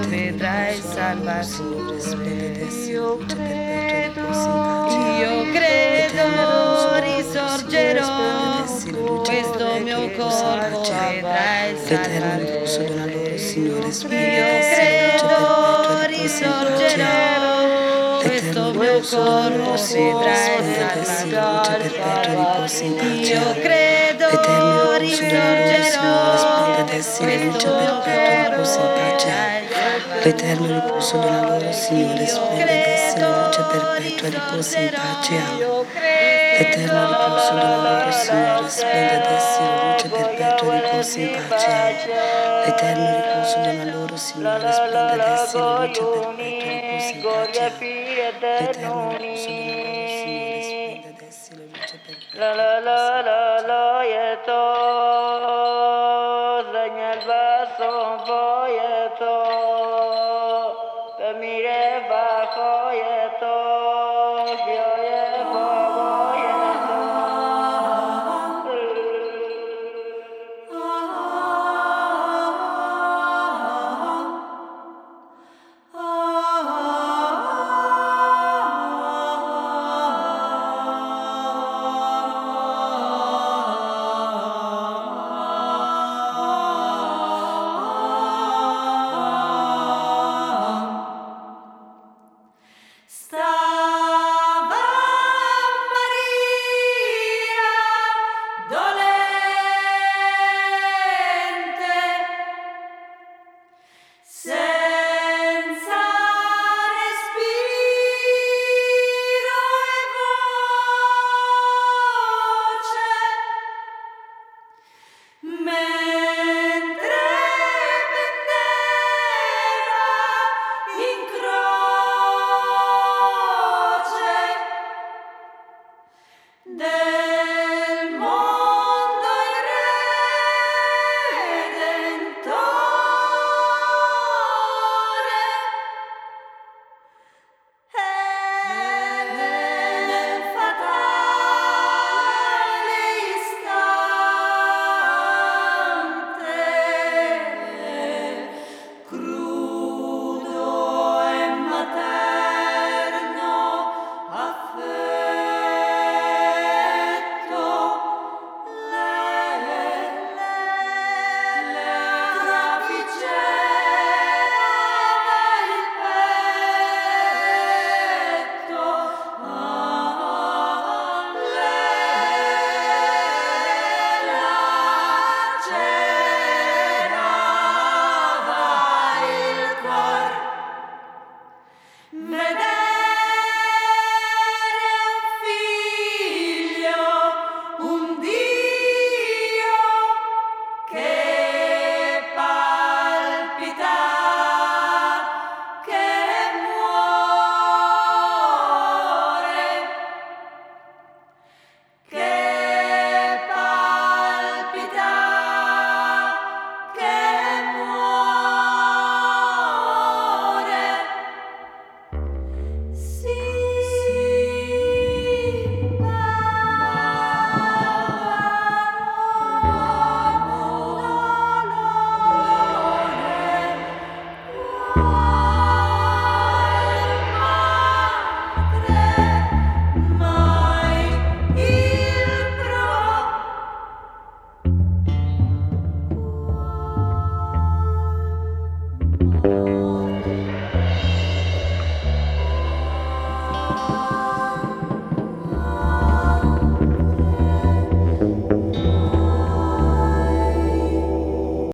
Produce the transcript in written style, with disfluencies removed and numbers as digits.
vedrai salvazione. Io credo, risorgerò, questo mio corpo vedrai salvazione. Io credo, risorgerò, questo mio corpo vedrai salvazione. Io credo, risorgerò, questo mio corpo vedrai l'eterno riposo della loro, Signore, splende dessi la luce perpetua, riposa in pace. L'eterno riposo della loro, Signore, splende dessi la luce perpetua, riposa in pace. L'eterno riposo della loro, Signore, splende dessi la luce perpetua, riposa in pace. L'eterno riposo della loro, Signore, splende dessi la luce perpetua, Mire bajo y todo.